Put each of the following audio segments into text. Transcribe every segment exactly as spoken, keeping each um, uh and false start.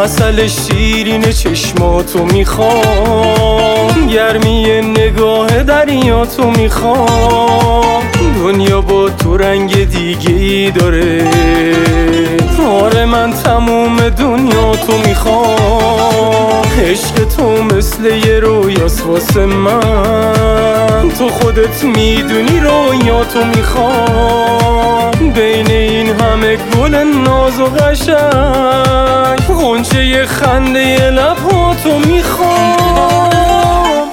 عسل شیرین چشماتو میخوام، گرمی نگاه دریاتو میخوام. دنیا با تو رنگ دیگه ای داره، آره من تموم دنیا تو میخوام. عشق تو مثل یه رویاست واسه من، تو خودت میدونی رویاتو میخوام. بین این همه گل ناز و قشنگ، غنچه ی خنده ی لبهاتو میخوام.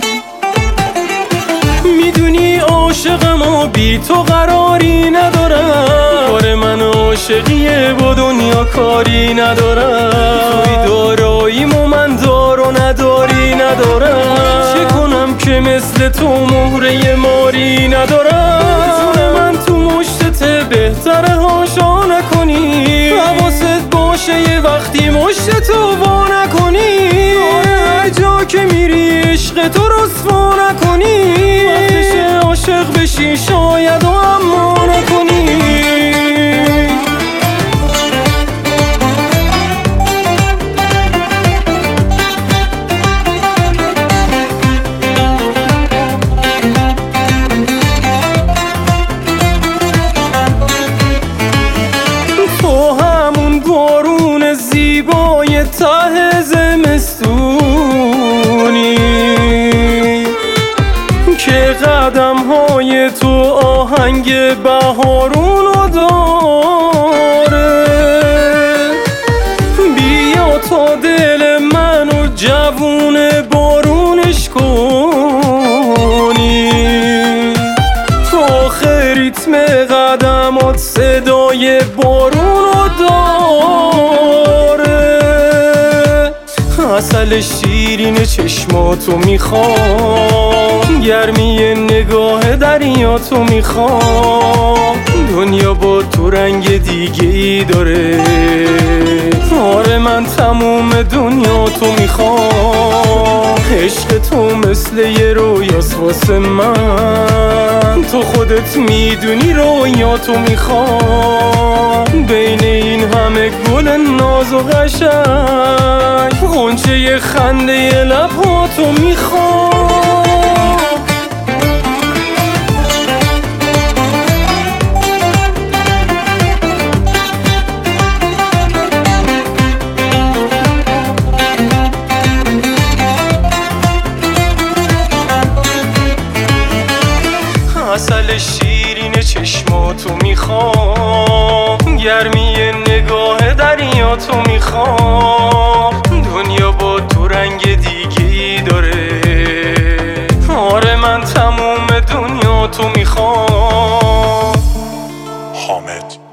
میدونی عاشقم و بی تو قراری ندارم، کار من عاشقیه با دنیا کاری ندارم. توی داراییم و من دار و نداری ندارم، چه کنم که مثل تو مهره ماری ندارم. جون من تو مشتته بهتره هاشا نکنی، حواست باشه یه وقتی مشتتو وا نکنی. هر جا که میری عشق تو رسوا نکنی، وقتش عاشق بشی شاید و اما نکنی. زیبای ته زمستونی که قدم های تو آهنگ بهارونو داره. بیا تا دل منو جوون بارونش کنی، آخه ریتم قدمات صدای بارونو داره. عسل شیرین چشماتو میخوام، گرمی نگاه دریاتو میخوام. دنیا با تو رنگ دیگه ای داره، آره من تموم دنیا تو میخوام. عشق تو مثل یه رویاست واسه من، تو خودت میدونی رویاتو میخوام. بین این همه گل ناز و قشنگ، غنچه ی خنده ی لبهاتو میخوام. عسل شیرین چشماتو میخوام، گرمی نگاه دریاتو میخوام. دنیا با تو رنگ دیگه ای داره، آره من تموم دنیا تو میخوام. حامد